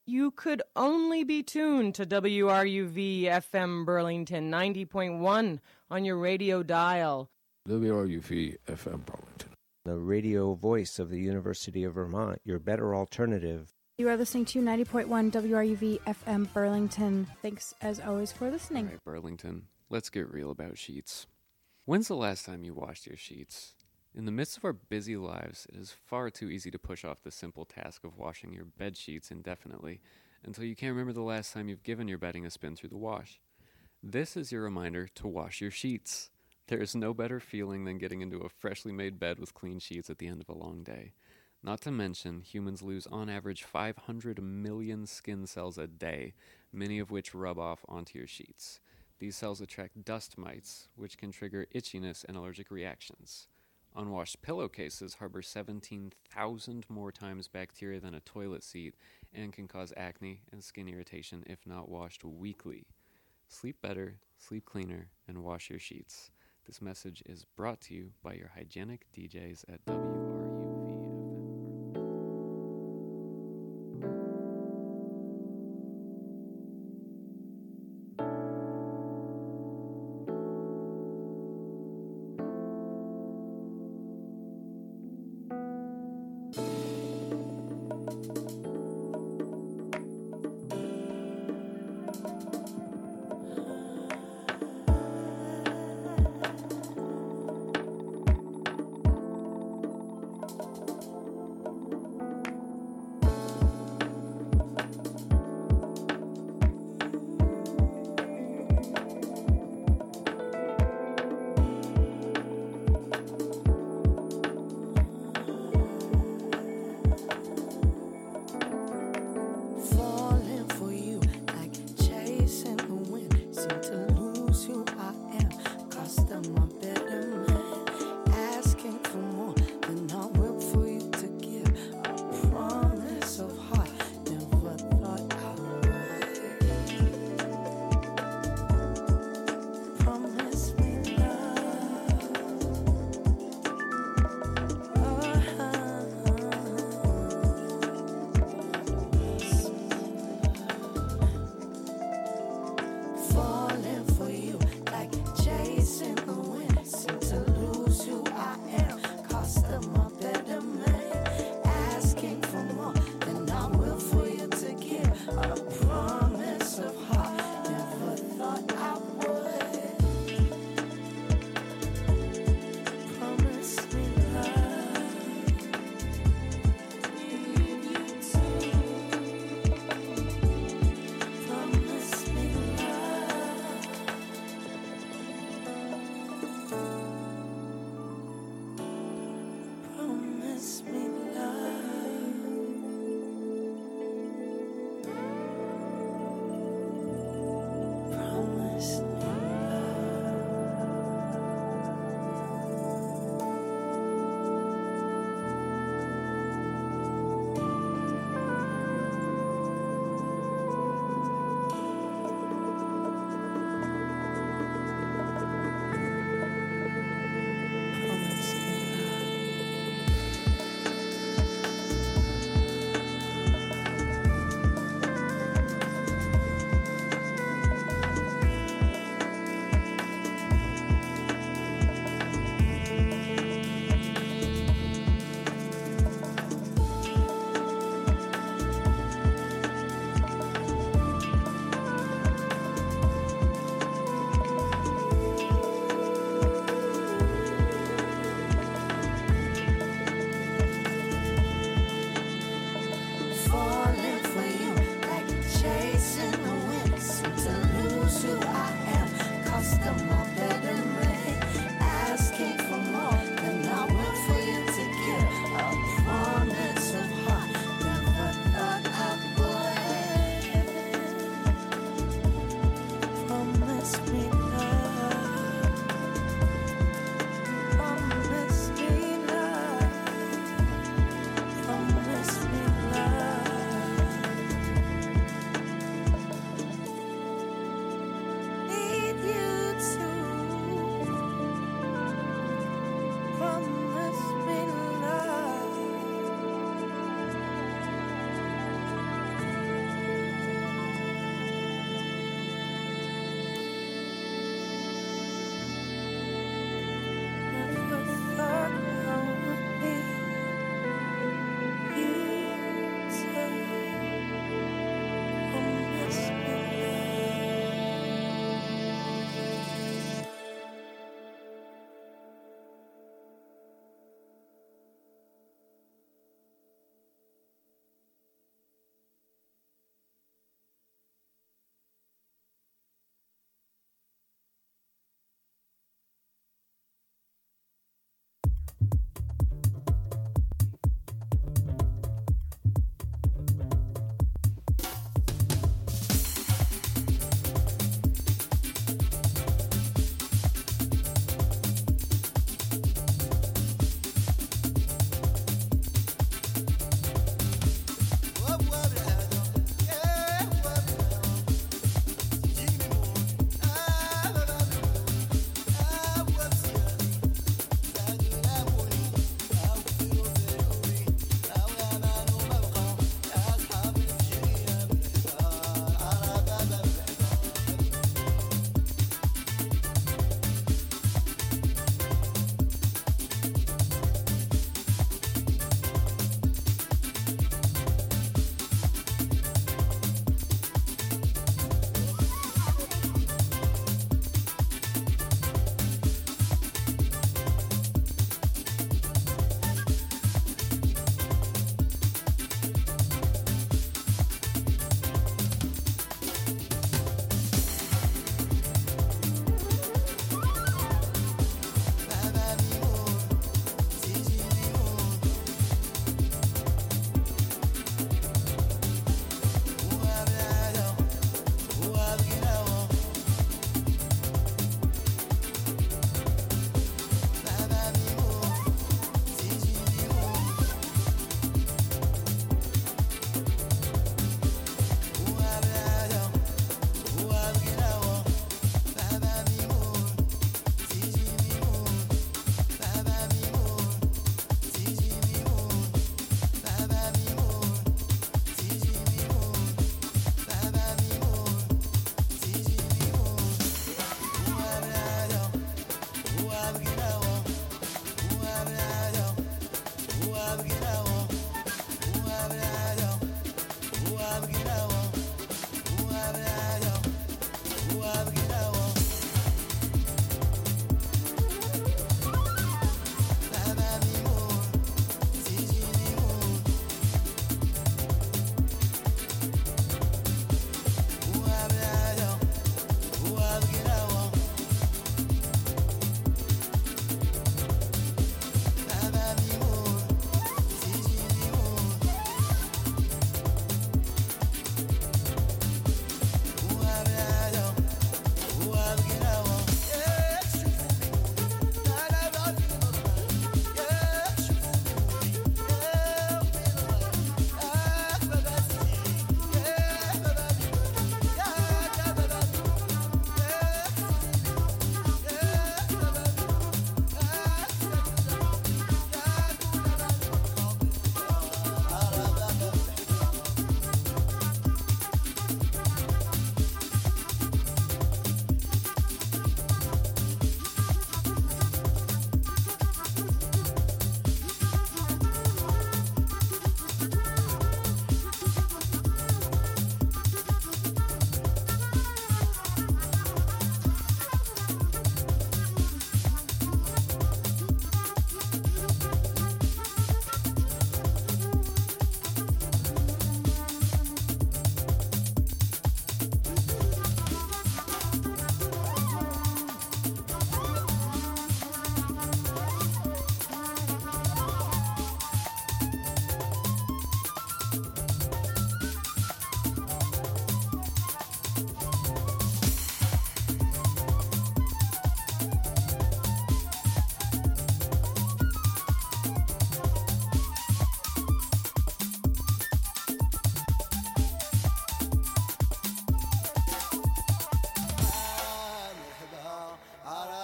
you could only be tuned to WRUV FM Burlington 90.1 on your radio dial. WRUV FM Burlington, the radio voice of the University of Vermont, your better alternative. You are listening to 90.1 WRUV FM Burlington. Thanks, as always, for listening. All right, Burlington, let's get real about sheets. When's the last time you washed your sheets? In the midst of our busy lives, it is far too easy to push off the simple task of washing your bed sheets indefinitely until you can't remember the last time you've given your bedding a spin through the wash. This is your reminder to wash your sheets. There is no better feeling than getting into a freshly made bed with clean sheets at the end of a long day. Not to mention, humans lose on average 500 million skin cells a day, many of which rub off onto your sheets. These cells attract dust mites, which can trigger itchiness and allergic reactions. Unwashed pillowcases harbor 17,000 more times bacteria than a toilet seat and can cause acne and skin irritation if not washed weekly. Sleep better, sleep cleaner, and wash your sheets. This message is brought to you by your hygienic DJs at WRUV.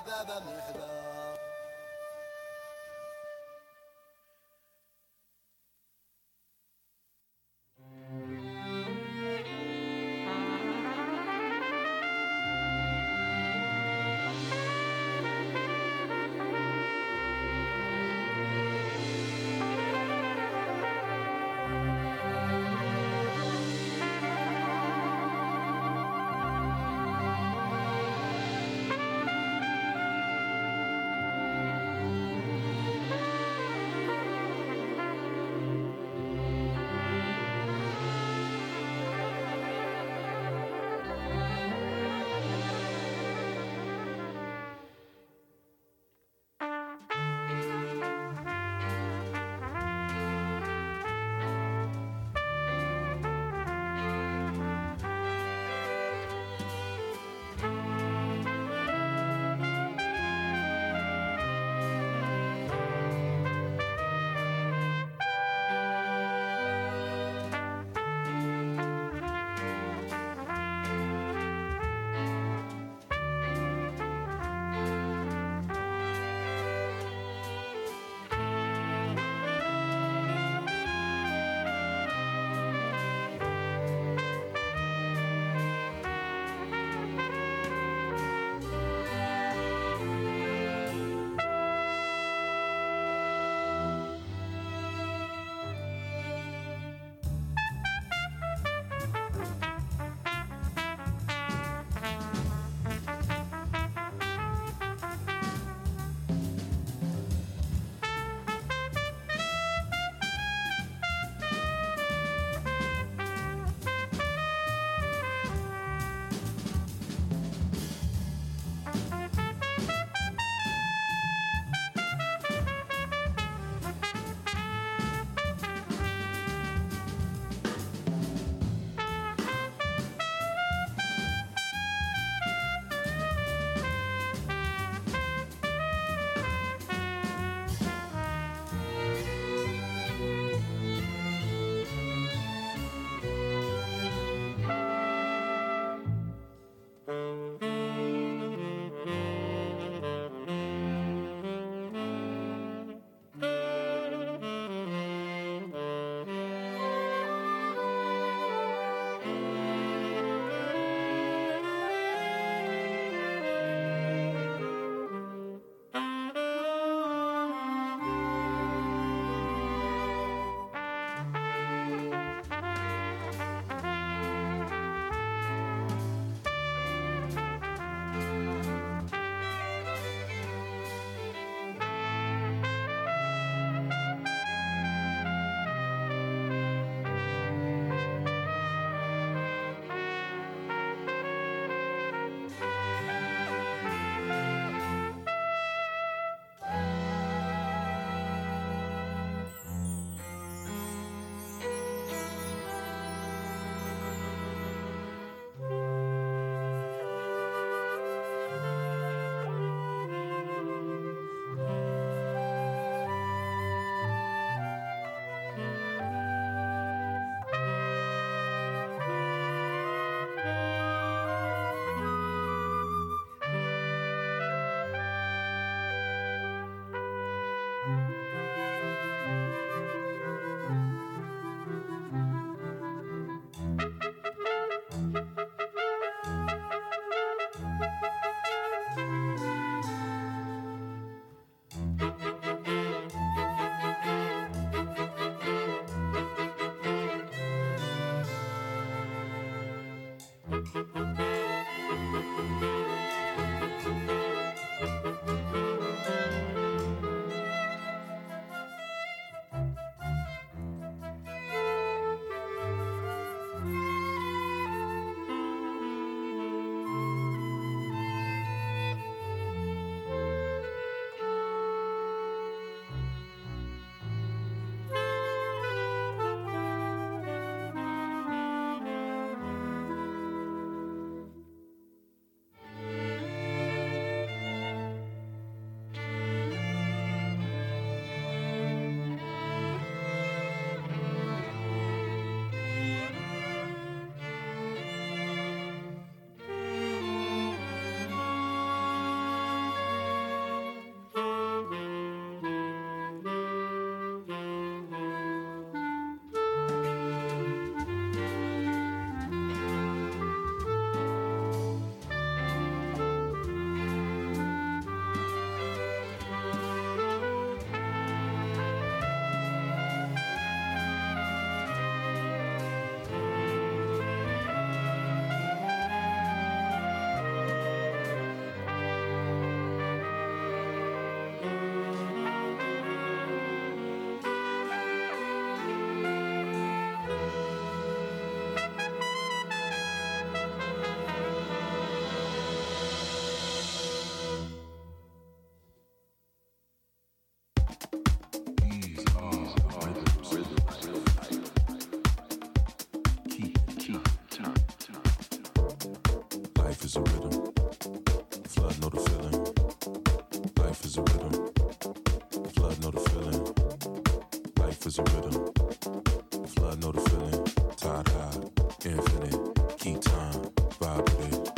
بابا مرحبا. Life is a rhythm. Flood know the feeling. Life is a rhythm. Flood know the feeling. Tide high, infinite. Keep time, vibe with it.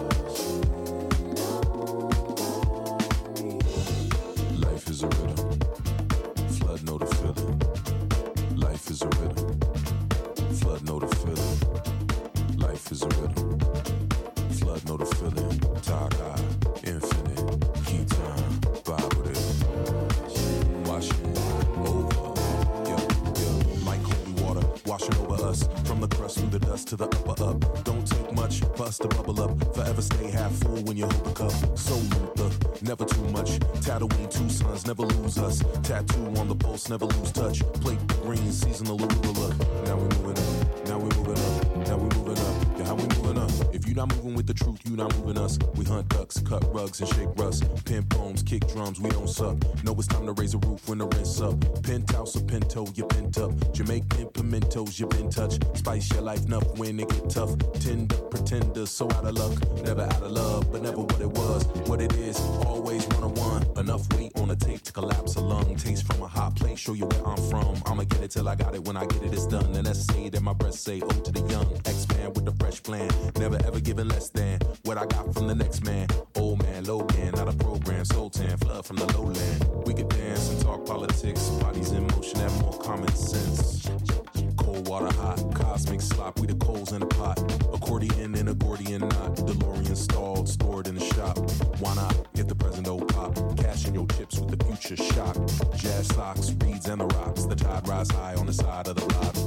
Life is a rhythm. Flood know the feeling. Life is a rhythm. Flood know the feeling. Life is a rhythm. Flood know the feeling. Tide high, infinite. Keep time, vibe with it. Wash it over. Yeah. Like holy water, washing over us. From the crust through the dust to the upper up. Don't take much, bust the bubble up. Forever stay half full when you hold the cup. So Luther, never too much. Tatooine, two sons, never lose us. Tattoo on the pulse, never lose touch. Plate green, seasonal arugula. Now we moving up, now we moving up, now we moving up. Yeah, how we moving up? If you not moving with the truth, you not moving us. We hunt ducks, cut rugs, and shake rust. Pin poems, kick drums, we don't suck. Know it's time to raise a roof when the rent's up. Penthouse or pinto, you pent up. Jamaican pimentos, you been touched. Spice your life enough when it get tough. Tender, pretender, so out of luck. Never out of love, but never what it was. What it is, always one-on-one. Enough weight on a tape to collapse a lung. Taste from a hot plate, show you where I'm from. I'ma get it till I got it, when I get it, it's done. And that's say that my breath say, oh to the young. Expand with the fresh plan. Never ever giving less than what I got from the next man. Old man, Logan, not a program. Sultan, flood from the lowland. We could dance and talk politics. Bodies in motion, have more common sense. Cold water hot, cosmic slop, we the coals in the pot. Accordion and a Gordian knot. DeLorean stalled, stored in the shop. Why not, if the present don't pop? Cash in your chips with the future shock. Jazz socks, reeds and the rocks. The tide rise high on the side of the block.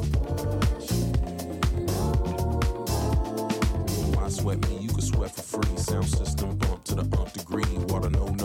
Why sweat me? You can sweat for free. Sound system bump to the nth degree. Water no